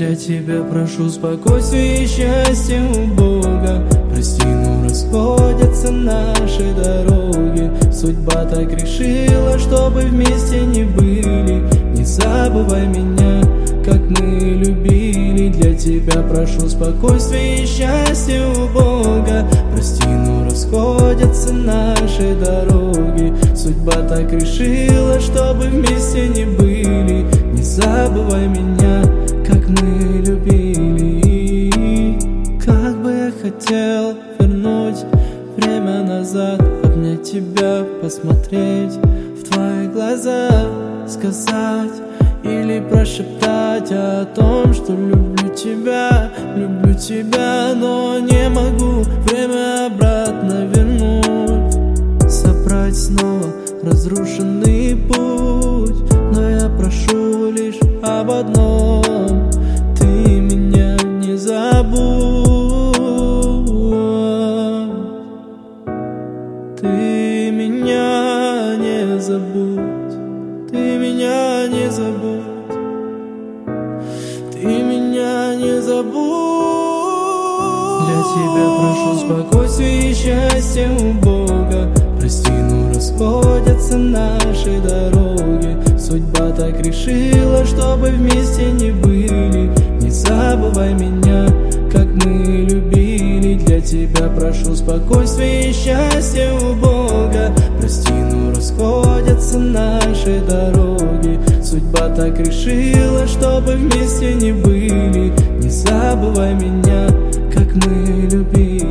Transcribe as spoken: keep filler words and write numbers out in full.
Для тебя прошу спокойствия и счастья у Бога. Прости, но расходятся наши дороги. Судьба так решила, чтобы вместе не были. Не забывай меня, как мы любили. Для тебя прошу спокойствия и счастья у Бога. Прости, но расходятся наши дороги. Судьба так решила, чтобы вместе не были. Не забывай меня, как мы любили. Как бы я хотел вернуть время назад, обнять тебя, посмотреть в твои глаза, сказать или прошептать о том, что люблю тебя, люблю тебя, но не могу время обратно вернуть, собрать снова разрушенный путь. Но я прошу лишь об одном: ты меня не забудь, ты меня не забудь, ты меня не забудь, ты меня не забудь. Для тебя прошу спокойствия и счастья у Бога. Прости, но расходятся наши дороги. Судьба так решила, чтобы вместе не были. Не забывай меня, как мы любили. Для тебя прошу спокойствия и счастья у Бога. Прости, но расходятся наши дороги. Судьба так решила, чтобы вместе не были. Не забывай меня, как мы любили.